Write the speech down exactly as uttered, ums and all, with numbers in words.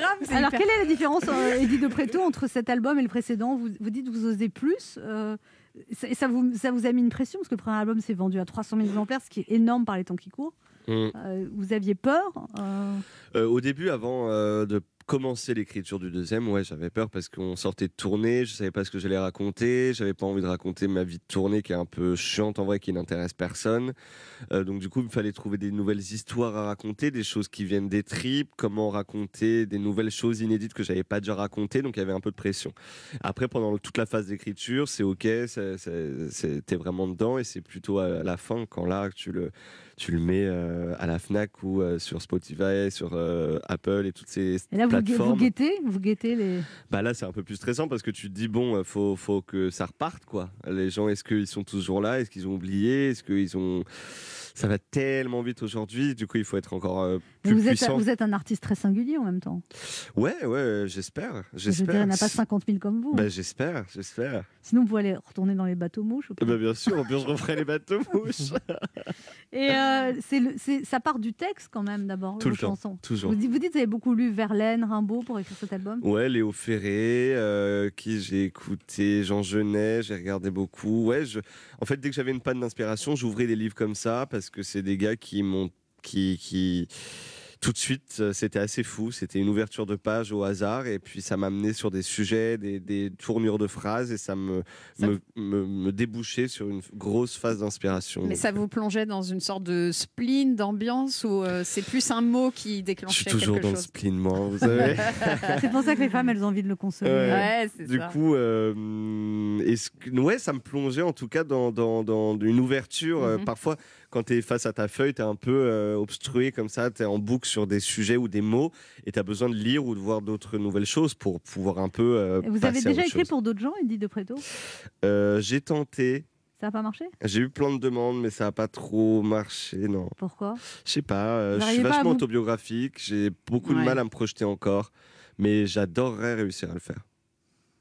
Alors, hyper... quelle est la différence, euh, Eddie de Pretto, entre cet album et le précédent? vous, vous dites que vous osez plus. Euh, ça, ça, vous, ça vous a mis une pression, parce que le premier album s'est vendu à trois cent mille exemplaires, ce qui est énorme par les temps qui courent. Mmh. Euh, vous aviez peur euh... Euh, Au début, avant euh, de commencer l'écriture du deuxième, ouais, j'avais peur parce qu'on sortait de tournée, je savais pas ce que j'allais raconter, j'avais pas envie de raconter ma vie de tournée qui est un peu chiante en vrai, qui n'intéresse personne. Euh, donc du coup, il fallait trouver des nouvelles histoires à raconter, des choses qui viennent des tripes, comment raconter des nouvelles choses inédites que j'avais pas déjà racontées, donc il y avait un peu de pression. Après, pendant toute la phase d'écriture, c'est ok, t'es vraiment dedans, et c'est plutôt à la fin, quand là, tu le, tu le mets euh, à la Fnac ou euh, sur Spotify, sur euh, Apple et toutes ces et là, plateformes. Vous guettez, vous guettez les... Bah là, c'est un peu plus stressant parce que tu te dis, bon, faut, faut que ça reparte, quoi. Les gens, est-ce qu'ils sont toujours là? Est-ce qu'ils ont oublié? Est-ce qu'ils ont... Ça va tellement vite aujourd'hui, du coup, il faut être encore euh, plus vous puissant. Êtes, vous êtes un artiste très singulier en même temps. Ouais, ouais, j'espère. j'espère. Je veux dire, il n'y en a pas cinquante mille comme vous. Bah, j'espère, j'espère. Sinon, vous pouvez aller retourner dans les bateaux mouches. Bah, bien sûr, en plus, je referai les bateaux mouches. Et euh, c'est le, c'est, ça part du texte quand même, d'abord, Tout vos le temps, chansons. toujours. Vous dites, vous dites, vous avez beaucoup lu Verlaine, Rimbaud pour écrire cet album? Ouais, Léo Ferré, euh, qui j'ai écouté, Jean Genet, j'ai regardé beaucoup. Ouais, je... En fait, dès que j'avais une panne d'inspiration, j'ouvrais des livres comme ça parce que c'est des gars qui m'ont, qui, qui, tout de suite, c'était assez fou. C'était une ouverture de page au hasard et puis ça m'amenait sur des sujets, des, des tournures de phrases et ça me, ça me, me, me débouchait sur une grosse phase d'inspiration. Mais donc, ça vous plongeait dans une sorte de spleen, d'ambiance, ou euh, c'est plus un mot qui déclenchait quelque chose? Je suis toujours dans le spleen, moi, vous savez. C'est pour ça que les femmes, elles ont envie de le consommer. Ouais, ouais, c'est du ça. coup, euh, est-ce que, ouais, ça me plongeait en tout cas dans, dans, dans une ouverture. Mm-hmm. Euh, parfois, quand tu es face à ta feuille, tu es un peu euh, obstrué comme ça, tu es en boucle sur des sujets ou des mots et tu as besoin de lire ou de voir d'autres nouvelles choses pour pouvoir un peu euh, Vous avez déjà écrit chose. Pour d'autres gens, Eddie de Pretto? euh, J'ai tenté. Ça n'a pas marché? J'ai eu plein de demandes, mais ça n'a pas trop marché, non. Pourquoi? Je sais pas, euh, je suis vachement vous... autobiographique, j'ai beaucoup ouais. de mal à me projeter encore, mais j'adorerais réussir à le faire.